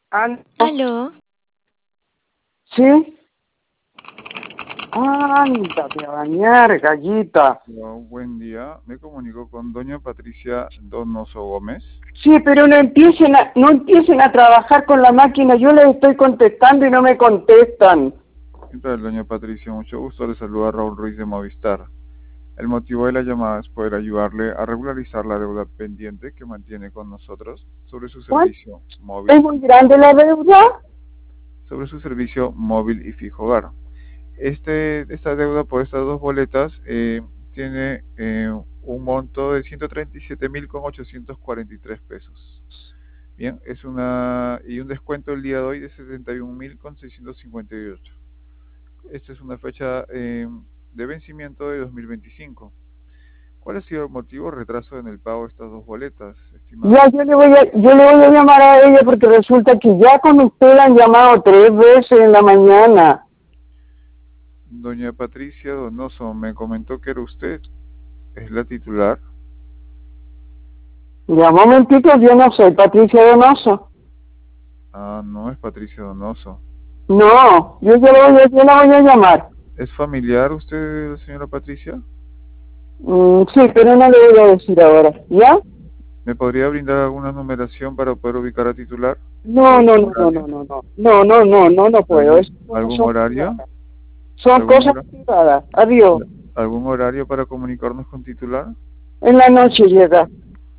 ¿Aló? Aló, ¿Sí? Ándate a bañar, gallita. Buen día, me comunico con doña Patricia Donoso Gómez. Sí, pero no empiecen a trabajar con la máquina. Yo les estoy contestando y no me contestan. ¿Qué tal, doña Patricia? Mucho gusto, le saluda Raúl Ruiz de Movistar. El motivo de la llamada es poder ayudarle a regularizar la deuda pendiente que mantiene con nosotros sobre su ¿Cuál? servicio ¿Es móvil, muy grande la deuda? y fijo hogar. Esta deuda por estas dos boletas tiene un monto de 137.843 pesos. Bien, y un descuento el día de hoy de 71.658. Esta es una fecha de vencimiento de 2025. ¿Cuál ha sido el motivo de retraso en el pago de estas dos boletas, estimada? Ya, yo le voy a llamar a ella porque resulta que ya con usted la han llamado 3 veces en la mañana. Doña Patricia Donoso me comentó que era usted, es la titular. Ya, momentito, yo no soy Patricia Donoso. Ah, no es Patricia Donoso. No, yo la voy a llamar. ¿Es familiar usted, señora Patricia? Sí, pero no le voy a decir ahora. ¿Ya? ¿Me podría brindar alguna numeración para poder ubicar a titular? No, no, no, no, no, no, no, no, no, no, no, no puedo. ¿Algún, Es algún son horario? privadas. Son ¿Algún, cosas hora- privadas. Adiós. ¿Algún horario para comunicarnos con titular? En la noche llega.